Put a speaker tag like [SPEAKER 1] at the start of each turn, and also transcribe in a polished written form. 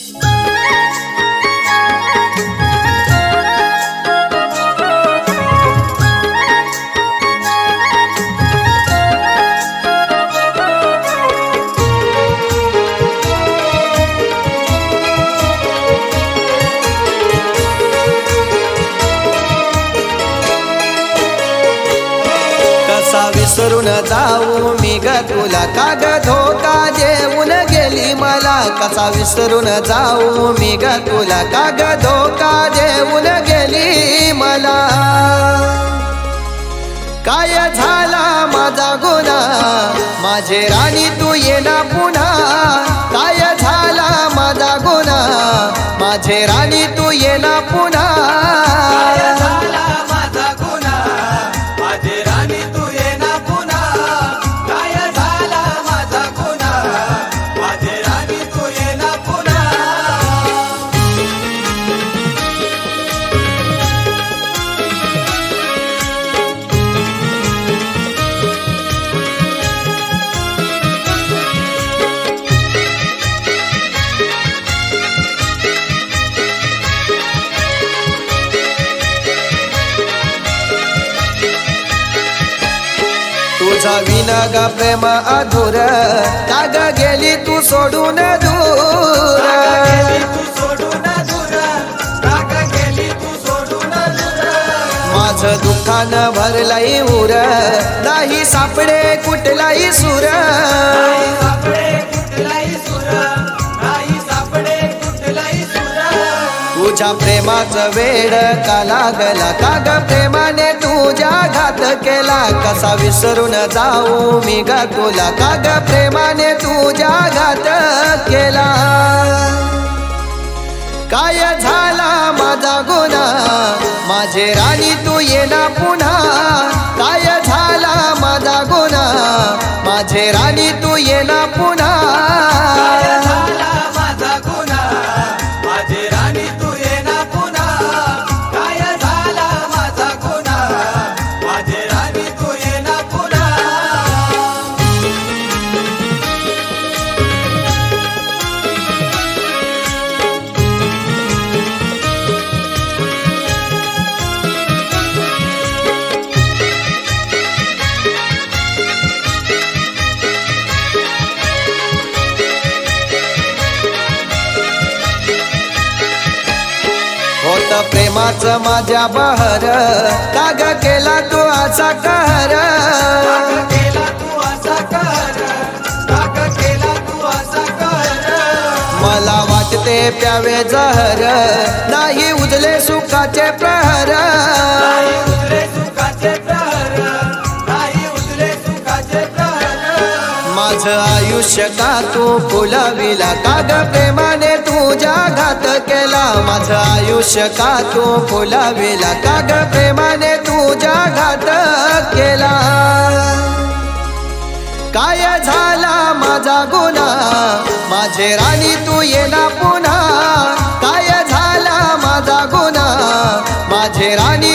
[SPEAKER 1] कसा विसरून जाऊ मी ग तुला, का ग धोका देऊन गेली मला. कसा विसरून जाऊ मी ग तुला, का ग धोका देऊन गेली मला. काय झाला माझा गुन्हा, माझे राणी तू येना पुन्हा. काय झाला माझा गुन्हा, माझे राणी तू येना पुन्हा. तुझा विना ग प्रेम अधूर, का ग गेली तू सोडून दूर. माझं दुःखानं भरलाई उर, नाही सापडे कुठलाही सूर. तुझ्या प्रेमाचं वेड का लागला, का ग प्रेमाने तुझ्या घात केला. कसा विसरून जाऊ मी ग तुला, का ग प्रेमाने तुझ्या घात केला. काय झाला माझा गुन्हा, माझे राणी तू येना पुन्हा. काय झाला माझा गुन्हा, माझे राणी तू येना पुन्हा. होत प्रेमाचं माझ्या बहर, का ग केला तू असा कहर. मला वाटते प्यावे जहर, नाही उजले सुखाचे प्रहर. माझं आयुष्य का तू फुलविला, का ग प्रेमाने तुझ्या घात केला. माझं आयुष्य का तू फुलविला, का ग प्रेमाने तुझ्या घात केला. काय झाला माझा गुन्हा, माझे राणी तू येना पुन्हा. काय झाला माझा गुन्हा, माझे राणी